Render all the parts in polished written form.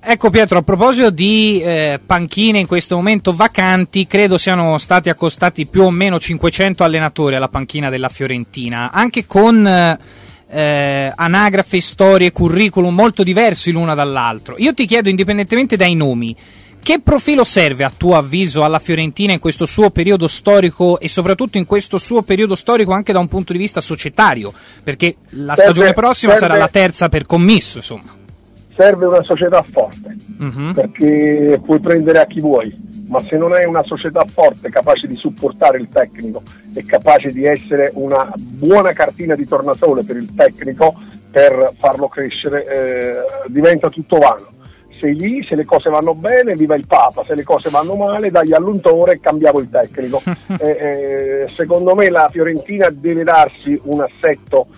Ecco Pietro, a proposito di panchine in questo momento vacanti, credo siano stati accostati più o meno 500 allenatori alla panchina della Fiorentina, anche con anagrafe, storie, curriculum molto diversi l'una dall'altro. Io ti chiedo, indipendentemente dai nomi, che profilo serve a tuo avviso alla Fiorentina in questo suo periodo storico e soprattutto in questo suo periodo storico anche da un punto di vista societario? Perché la stagione prossima sarà la terza per commisso, insomma. Serve una società forte, perché puoi prendere a chi vuoi, ma se non hai una società forte capace di supportare il tecnico e capace di essere una buona cartina di tornasole per il tecnico per farlo crescere, diventa tutto vano. Sei lì, se le cose vanno bene, viva il Papa, se le cose vanno male, dagli all'untore e cambiamo il tecnico. Secondo me la Fiorentina deve darsi un assetto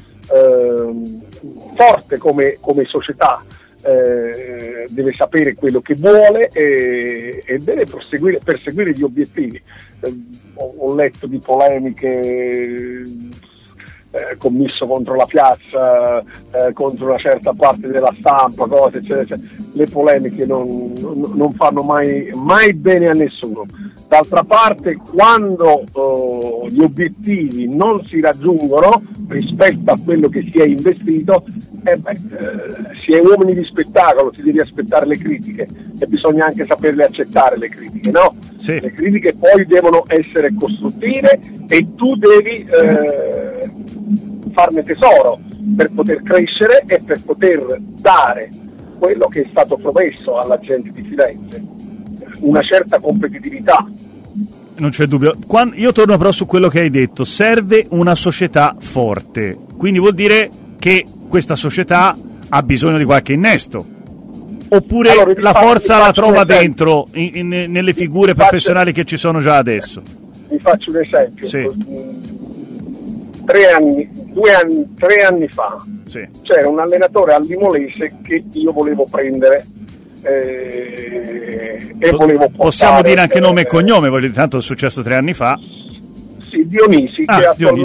forte come società, deve sapere quello che vuole e deve perseguire gli obiettivi. Ho letto di polemiche, commisso contro la piazza, contro una certa parte della stampa, cose eccetera, eccetera. Le polemiche non fanno mai bene a nessuno. D'altra parte, quando gli obiettivi non si raggiungono rispetto a quello che si è investito, si è uomini di spettacolo, ti devi aspettare le critiche e bisogna anche saperle accettare le critiche, no? Sì. Le critiche poi devono essere costruttive e tu devi farne tesoro per poter crescere e per poter dare quello che è stato promesso alla gente di Firenze, una certa competitività. Non c'è dubbio. Io torno però su quello che hai detto, serve una società forte, quindi vuol dire che questa società ha bisogno di qualche innesto, oppure allora, la forza la trova dentro nelle figure professionali che ci sono già adesso. Vi faccio un esempio. Sì. 3 anni fa sì, c'era un allenatore al Limolese che io volevo prendere e volevo portare, possiamo dire anche nome e cognome, tanto è successo 3 anni fa. Sì, Dionisi, che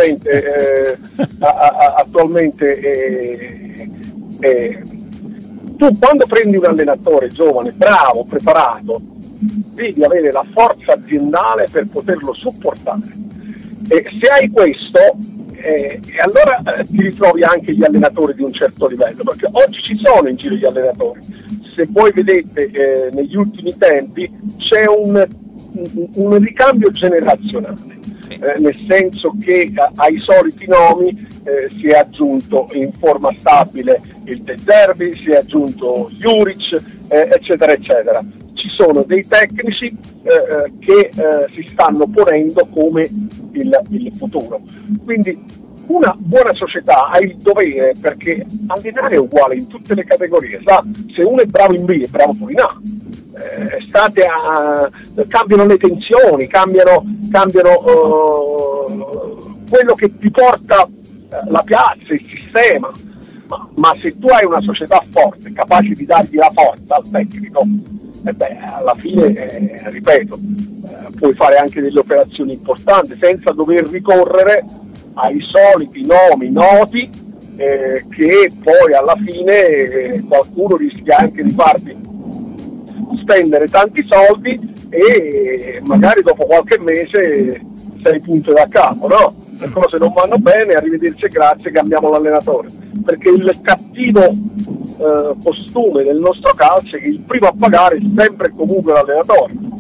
attualmente tu quando prendi un allenatore giovane, bravo, preparato, devi avere la forza aziendale per poterlo supportare, e se hai questo allora ti ritrovi anche gli allenatori di un certo livello, perché oggi ci sono in giro gli allenatori. Se voi vedete negli ultimi tempi c'è un ricambio generazionale, nel senso che ai soliti nomi si è aggiunto in forma stabile il De Zerbi, si è aggiunto Juric, eccetera eccetera. Ci sono dei tecnici che si stanno ponendo come il futuro, quindi una buona società ha il dovere, perché allenare è uguale in tutte le categorie, sa? Se uno è bravo in B è bravo pure in A. Cambiano le tensioni, cambiano quello che ti porta la piazza, il sistema, ma se tu hai una società forte, capace di dargli la forza al tecnico, alla fine, ripeto, puoi fare anche delle operazioni importanti senza dover ricorrere ai soliti nomi noti, che poi alla fine qualcuno rischia anche di farti spendere tanti soldi e magari dopo qualche mese sei punto da capo, no? Le cose non vanno bene, arrivederci e grazie, cambiamo l'allenatore, perché il cattivo costume del nostro calcio è che il primo a pagare è sempre e comunque l'allenatore.